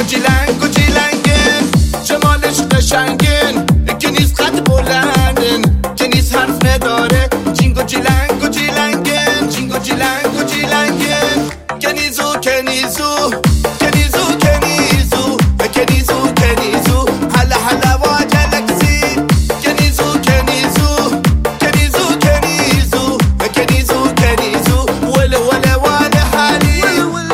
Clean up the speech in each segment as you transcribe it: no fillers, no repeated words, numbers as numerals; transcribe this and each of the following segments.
جیلنگ و جیلنگن، جمالش قشنگن که نیست قد بلندن، که نیست حرف نداره. جینگ و جیلنگ و جیلنگن، جینگ و جیلنگ و جیلنگن، کنیزو کنیزو کنیزو کنیزو کنیزو کنیزو هلا هلا واجلکسی، کنیزو کنیزو کنیزو کنیزو کنیزو کنیزو ولا ولا ولا حالي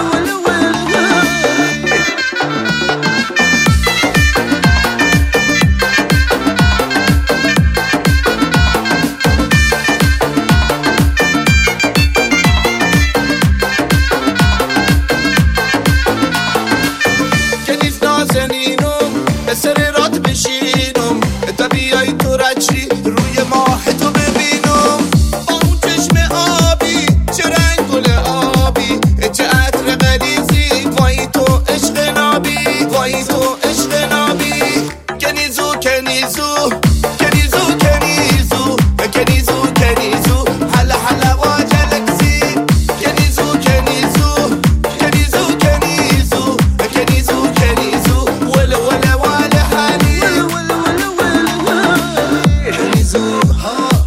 سر رات بشینم تا بیای تو رچی روی ماه تو ببینم، با اون چشم آبی چه رنگ گل آبی، چه عطر غلیظی، وای تو عشق نابی، وای تو عشق نابی. کنیزو کنیزو کنیزو کنیزو کنیزو کنیزو هلا هلا واجلکسی، کنیزو کنیزو کنیزو کنیزو کنیزو کنیزو ولا ولا Kenizoo, ha